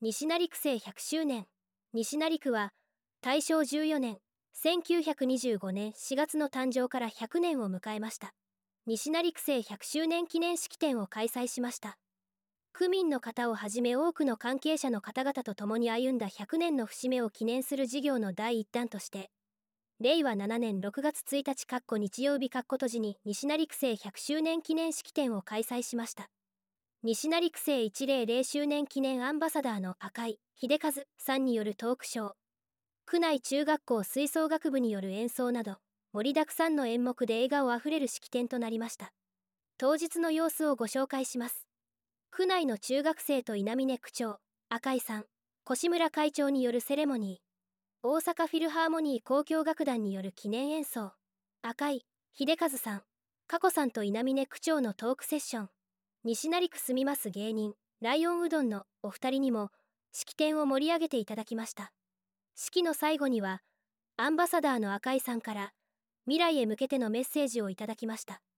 西成区制100周年。西成区は大正14年1925年4月の誕生から100年を迎えました。西成区制100周年記念式典を開催しました。区民の方をはじめ多くの関係者の方々と共に歩んだ100年の節目を記念する事業の第一弾として、令和7年6月1日日曜日閉じに西成区制100周年記念式典を開催しました。西成区制100周年記念アンバサダーの赤井秀和さんによるトークショー、区内中学校吹奏楽部による演奏など、盛りだくさんの演目で笑顔あふれる式典となりました。当日の様子をご紹介します。区内の中学生と稲峰区長、赤井さん、越村会長によるセレモニー、大阪フィルハーモニー交響楽団による記念演奏、赤井秀和さん、佳子さんと稲峰区長のトークセッション、西成区住みます芸人、ライオンうどんのお二人にも式典を盛り上げていただきました。式の最後には、アンバサダーの赤井さんから未来へ向けてのメッセージをいただきました。